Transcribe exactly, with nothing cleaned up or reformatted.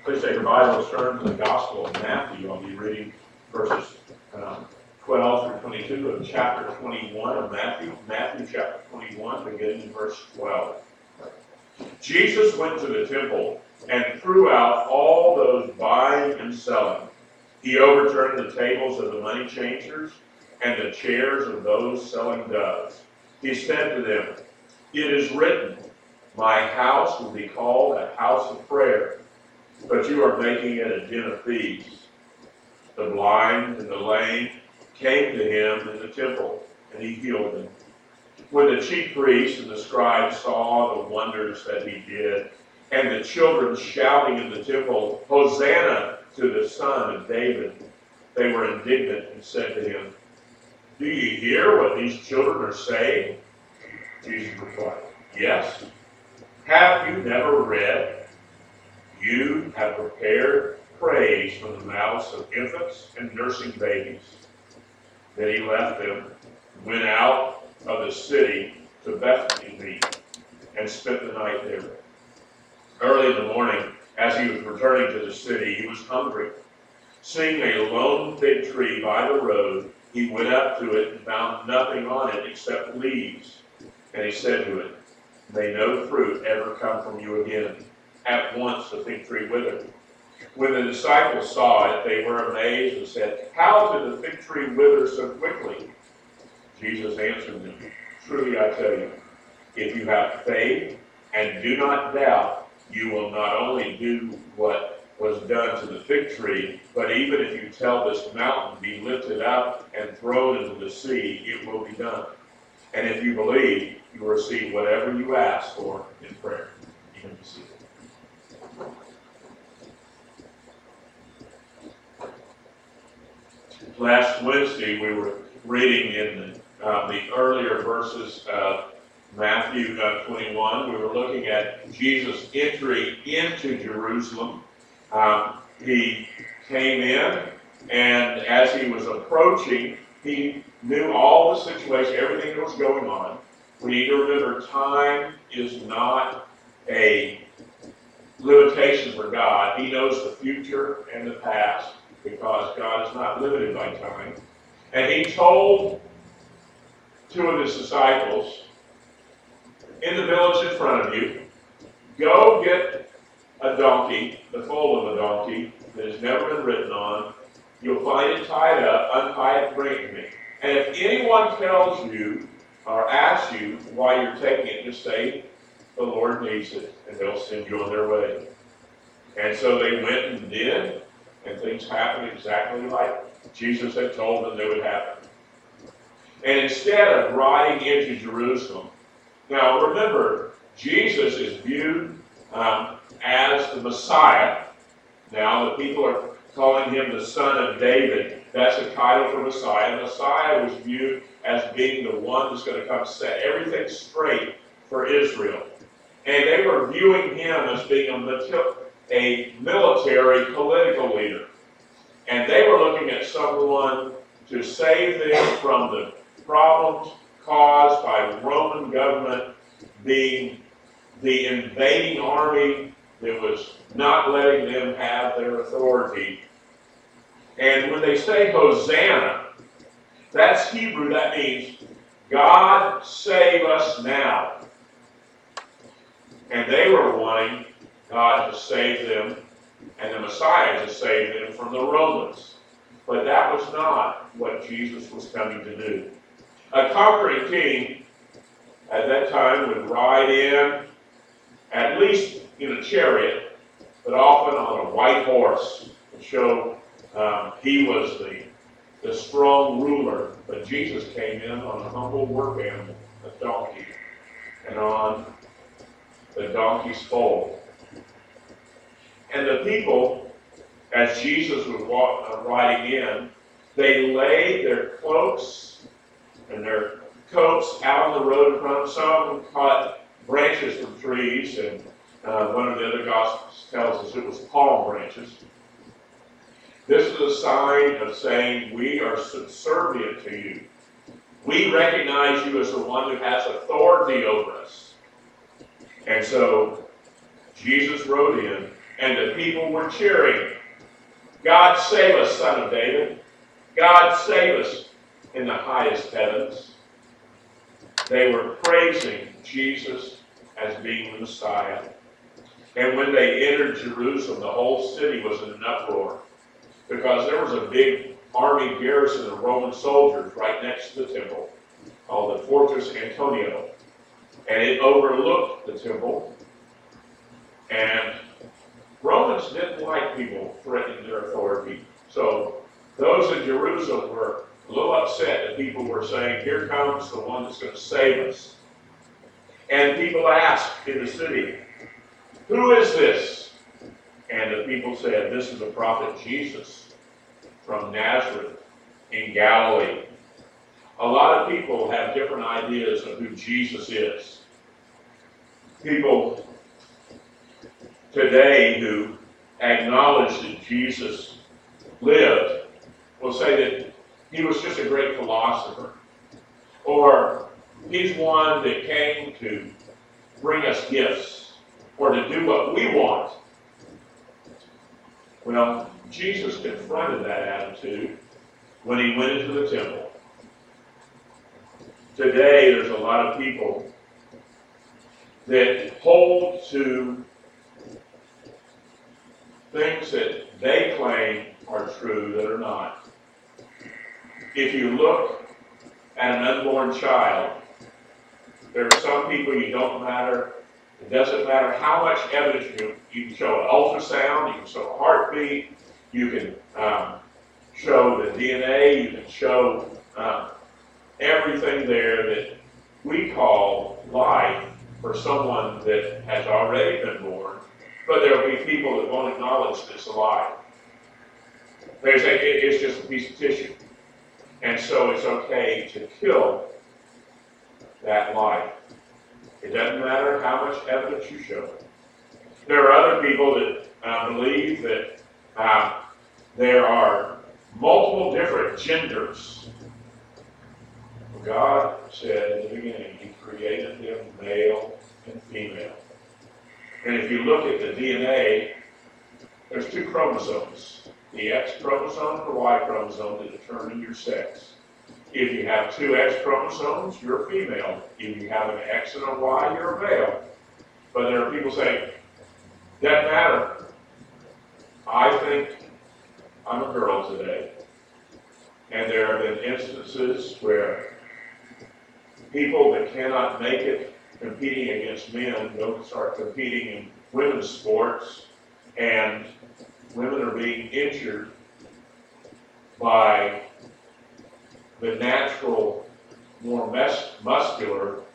Please take your Bibles, turn to the Gospel of Matthew. I'll be reading verses um, twelve through twenty-two of chapter twenty-one of Matthew. Matthew chapter twenty-one, beginning in verse twelve. Jesus went to the temple and threw out all those buying and selling. He overturned the tables of the money changers and the chairs of those selling doves. He said to them, "It is written, my house will be called a house of prayer, but you are making it a den of thieves." The blind and the lame came to him in the temple, and he healed them. When the chief priests and the scribes saw the wonders that he did, and the children shouting in the temple, "Hosanna to the Son of David," they were indignant and said to him, "Do you hear what these children are saying?" Jesus replied, "Yes. Have you never read, 'You have prepared praise from the mouths of infants and nursing babies'?" Then he left them, went out of the city to Bethany, and spent the night there. Early in the morning, as he was returning to the city, he was hungry. Seeing a lone fig tree by the road, he went up to it and found nothing on it except leaves. And he said to it, "May no fruit ever come from you again." At once the fig tree withered. When the disciples saw it, they were amazed and said, "How did the fig tree wither so quickly?" Jesus answered them, "Truly I tell you, if you have faith and do not doubt, you will not only do what was done to the fig tree, but even if you tell this mountain, 'Be lifted up and thrown into the sea,' it will be done. And if you believe, you will receive whatever you ask for in prayer." You can be seated. Last Wednesday, we were reading in the, uh, the earlier verses of Matthew uh, twenty-one. We were looking at Jesus' entry into Jerusalem. Um, he came in, and as he was approaching, he knew all the situation, everything that was going on. We need to remember, time is not a limitation for God. He knows the future and the past, because God is not limited by time. And he told two of his disciples, "In the village in front of you, go get a donkey, the foal of a donkey that has never been ridden on. You'll find it tied up, untie it, bring it to me. And if anyone tells you or asks you why you're taking it, just say, 'The Lord needs it,' and they'll send you on their way." And so they went and did, and things happened exactly like Jesus had told them they would happen. And instead of riding into Jerusalem, now remember, Jesus is viewed um, as the Messiah. Now the people are calling him the Son of David. That's a title for Messiah. Messiah was viewed as being the one who's going to come set everything straight for Israel. And they were viewing him as being a, a military political leader. And they were looking at someone to save them from the problems caused by Roman government being the invading army that was not letting them have their authority. And when they say Hosanna, that's Hebrew. That means, "God save us now." And they were wanting God to save them and the Messiah to save them from the Romans. But that was not what Jesus was coming to do. A conquering king at that time would ride in, at least in a chariot, but often on a white horse to show um, he was the, the strong ruler. But Jesus came in on a humble work animal, a donkey, and on the donkey's foal. And the people, as Jesus was walk, uh, riding in, they laid their cloaks and their coats out on the road in front of them. Some of them cut branches from trees, and uh, one of the other Gospels tells us it was palm branches. This is a sign of saying, "We are subservient to you. We recognize you as the one who has authority over us." And so Jesus rode in, And the people were cheering, God save us, Son of David. God save us in the highest heavens. They were praising Jesus as being the Messiah. And when they entered Jerusalem, the whole city was in an uproar, because there was a big army garrison of Roman soldiers right next to the temple, called the Fortress Antonia. And it overlooked the temple. And Romans didn't like people threatening their authority. So those in Jerusalem were a little upset that people were saying, here comes the one that's going to save us. And people asked in the city, who is this? And the people said, this is the prophet Jesus from Nazareth in Galilee. A lot of people have different ideas of who Jesus is. People today who acknowledge that Jesus lived will say that he was just a great philosopher, or he's one that came to bring us gifts or to do what we want. Well, Jesus confronted that attitude when he went into the temple. Today, there's a lot of people that hold to things that they claim are true that are not. If you look at an unborn child, there are some people you don't matter. It doesn't matter how much evidence you, you can show an ultrasound, you can show a heartbeat, you can um, show the D N A, you can show um, everything there that we call life for someone that has already been born, but there will be people that won't acknowledge this alive. They say it, it's just a piece of tissue, and so it's okay to kill that life. It doesn't matter how much evidence you show. There are other people that uh, believe that uh, there are multiple different genders. God said in the beginning, he created them male and female. And if you look at the D N A, there's two chromosomes, the X chromosome and the Y chromosome, that determine your sex. If you have two X chromosomes, you're a female. If you have an X and a Y, you're a male. But there are people saying, doesn't matter. I think I'm a girl today. And there have been instances where people that cannot make it competing against men go start competing in women's sports, and women are being injured by the natural, more mus- muscular